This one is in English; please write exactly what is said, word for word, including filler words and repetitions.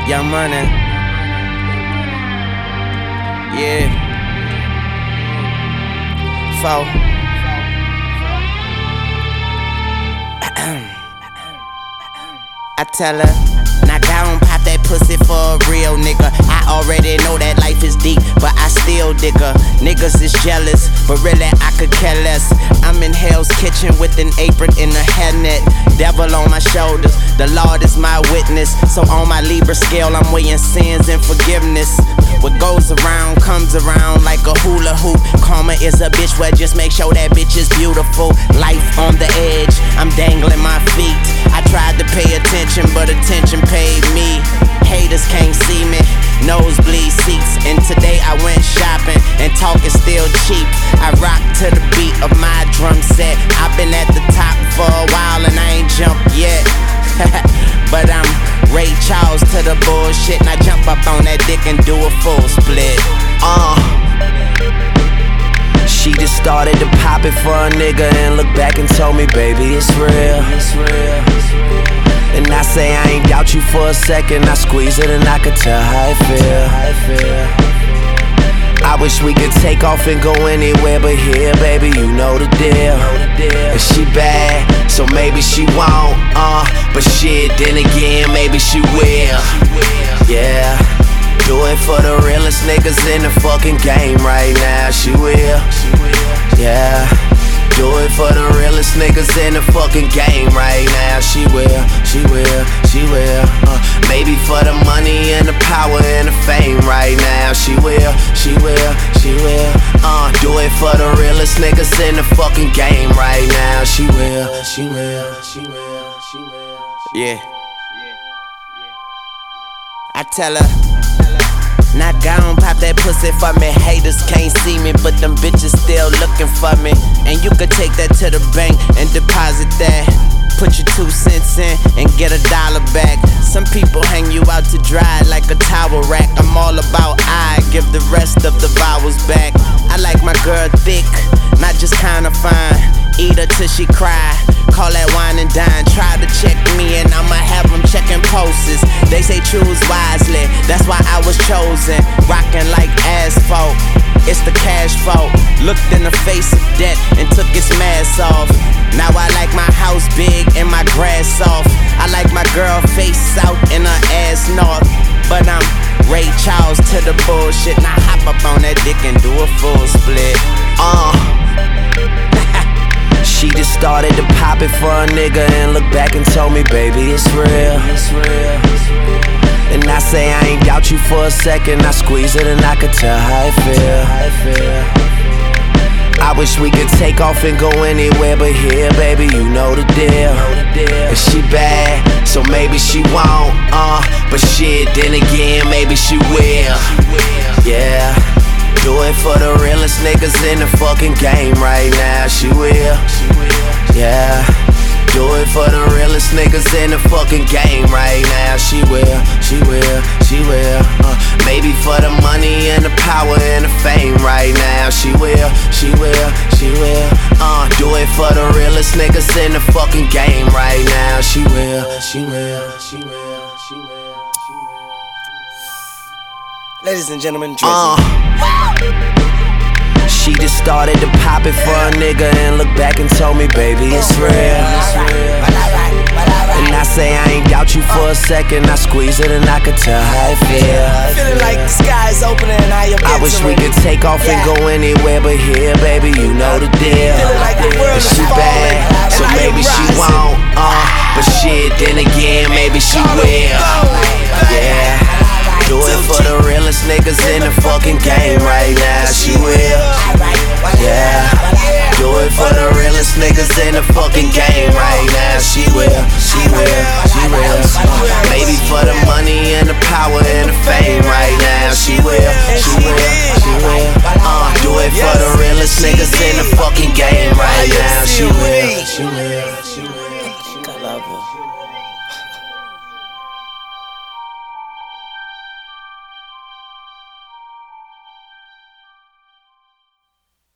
Young Money. Yeah. Four. I tell her, knock down, pop that pussy for a real nigga. I already know that life is deep, but I still dig her. Niggas is jealous, but really I could care less. I'm in Hell's Kitchen with an apron and a hairnet. Devil on my shoulders, the Lord is my witness. So on my Libra scale, I'm weighing sins and forgiveness. What goes around comes around like a hula hoop. Karma is a bitch, well just make sure that bitch is beautiful. Life on the edge, I'm dangling my feet. I tried to pay attention, but attention paid me. Haters can't see me, nosebleed seats. And today I went shopping, and talk is still cheap. I rock to the beat of my drum set. I've been at the top for a while and I ain't jumped yet. But I'm Ray Charles to the bullshit, and I jump up on that dick and do a full split. Uh She just started to pop it for a nigga and looked back and told me, baby, it's real. It's real. And I say I ain't doubt you for a second. I squeeze it and I could tell how it feel. I wish we could take off and go anywhere but here, baby, you know the deal. And she bad, so maybe she won't, uh But shit, then again, maybe she will. Yeah, do it for the realest niggas in the fucking game right now. She will, yeah. Do it for the realest niggas in the fucking game right now. She will, she will, she will. Uh, maybe for the money and the power and the fame right now. She will, she will, she will. Uh, do it for the realest niggas in the fucking game right now. She will, she will, she will, she will. Yeah. I tell her, knock down, pop that pussy for me. Haters can't see me, but them bitches still looking for me. And you could take that to the bank and deposit that. Put your two cents in and get a dollar back. Some people hang you out to dry like a towel rack. I'm all about I give the rest of the vowels back. I like my girl thick, not just kinda fine. Eat her till she cry, call that wine and dine. Try to check me and I'ma have them checking pulses. They say choose wisely, that's why I was chosen. Rockin' like asphalt, it's the cash fault. Looked in the face of death and took its mask off. Now I like my house big and my grass soft. I like my girl face south and her ass north. But I'm Ray Charles to the bullshit. Now hop up on that dick and do a full split. Uh She just started to pop it for a nigga and looked back and told me, baby, it's real. It's real. And I say I ain't doubt you for a second. I squeeze it and I could tell how it feel. I wish we could take off and go anywhere but here, baby, you know the deal. And she bad, so maybe she won't, uh But shit, then again, maybe she will. Yeah, do it for the realest niggas in the fucking game right now. She will, yeah. Do it for the realest niggas in the fucking game right now. She will, she will, she will. Uh, maybe for the money and the power and the fame right now. She will, she will, she will. Uh, do it for the realest niggas in the fucking game right now. She will, she will, she will, she will, she will. Ladies and gentlemen, Drizzy. Uh. She just started to pop it for a nigga and looked back and told me, baby, it's real. It's real. And I say I ain't doubt you for a second. I squeeze it and I could tell how it feel. Feeling like the sky's opening and I am I wish we could take off and go anywhere but here, baby, you know the deal. And she bad, so maybe she won't, uh But shit, then again, maybe she will. Yeah, do it for the realest niggas in the fucking game right now. She will, yeah. Do it for the realest niggas in the fucking game right now. She will, she will, she will. Maybe for the money and the power and the fame right now. She will, she will, she will. Uh, do it for the realest niggas in the fucking game right now. She will, she will.